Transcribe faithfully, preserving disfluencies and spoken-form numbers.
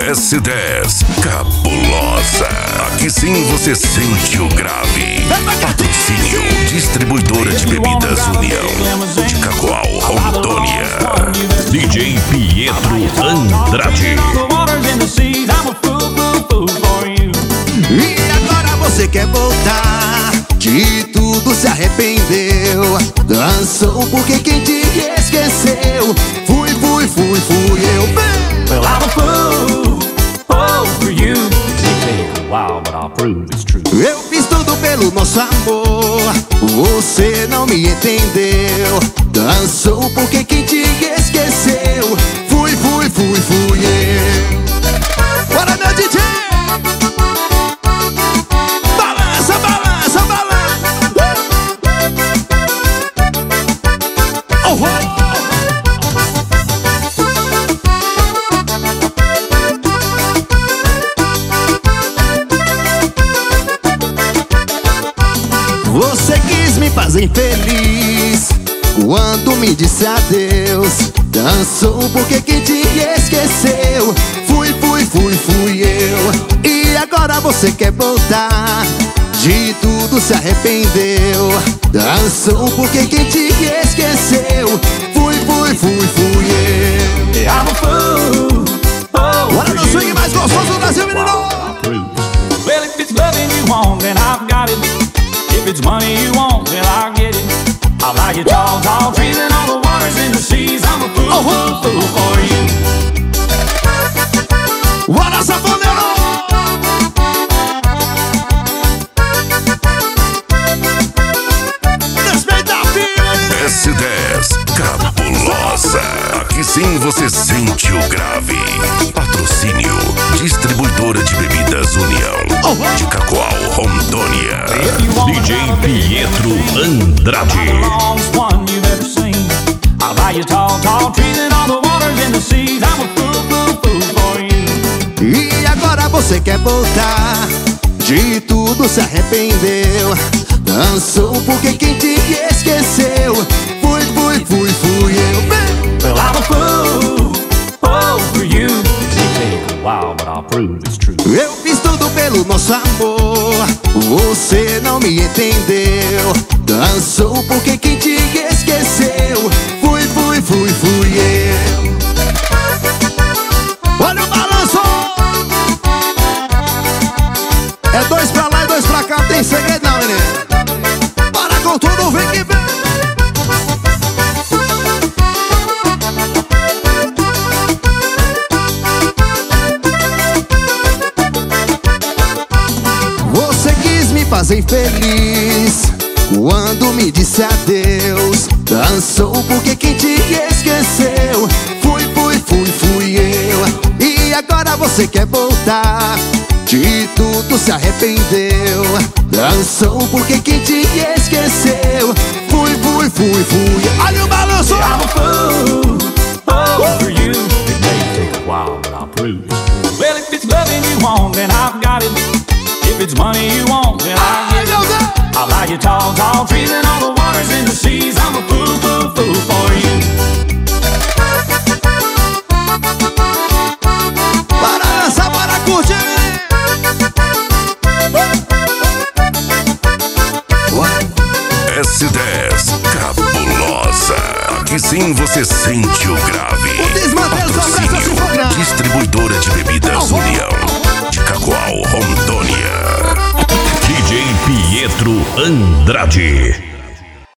S dez, cabulosa. Aqui sim você sente o grave. Patrocínio, distribuidora de bebidas União, de Cacoal, Rondônia. D J Pietro Andrade. E agora você quer voltar, de tudo se arrependeu. Dançou porque quem te esqueceu fui, fui, fui, fui eu. Well, I'm a fool, fool for you. It may take a while, but I'll prove it's true. Eu fiz tudo pelo nosso amor, você não me entendeu. Dançou porque quem te esqueceu fui, fui, fui, fui eu. Bora, meu D J! Balança, balança, balança! Oh, oh. Você quis me fazer infeliz quando me disse adeus. Dançou porque quem te esqueceu fui, fui, fui, fui eu. E agora você quer voltar, de tudo se arrependeu. Dançou porque quem te esqueceu fui, fui, fui, fui eu. Yeah, I'm a fool, fool Bora no swing mais gostoso do Brasil, menino! Well, if it's loving you want, then I've got it. If it's money you want, well, I'll get it. I'll buy you tall, tall trees and all the waters in the seas. I'm a fool, fool, fool for you. Bora, safoneiro! Respeita a filha! S dez, cabulosa. Aqui sim você sente o grave. Patrocínio, distribuidora de bebidas União, de Cacoal, Rondônia. D J Pietro Andrade. One you've ever seen. I'll buy you tall, tall trees and all the waters in the seas. I'm a fool, fool, fool for you. E agora você quer voltar, de tudo se arrependeu. Dançou porque quem te esqueceu fui, fui, fui, fui eu. Well, I'm a fool, fool for you. It may take a while, but I'll prove it's true. Eu fiz tudo pelo nosso amor, você não me entendeu. Dançou porque quem te esqueceu fui, fui, fui, fui eu. Olha o balanço! É dois pra lá e dois pra cá, não tem segredo não, menino. Para com tudo, vem que vem. Você quis me fazer infeliz quando me disse adeus. Dançou porque quem te esqueceu fui, fui, fui, fui eu. E agora você quer voltar, de tudo se arrependeu. Dançou porque quem te esqueceu fui, fui, fui, fui. Olha o balanço! I'm a fool, fool for you. It may take a while, but I'll prove it's true. Well, if it's loving you want, then I've got it. If it's money you want, then I'll get it. I'll buy you tall, tall trees and all the waters in the seas. I'm a fool, fool, fool for you. Bora dançar, bora curtir! S dez, cabulosa. Aqui sim você sente o grave. Desmantelo sua pressa, se for grave. Distribuidora de bebidas União, de Cacoal, Rondônia. D J Pietro Andrade.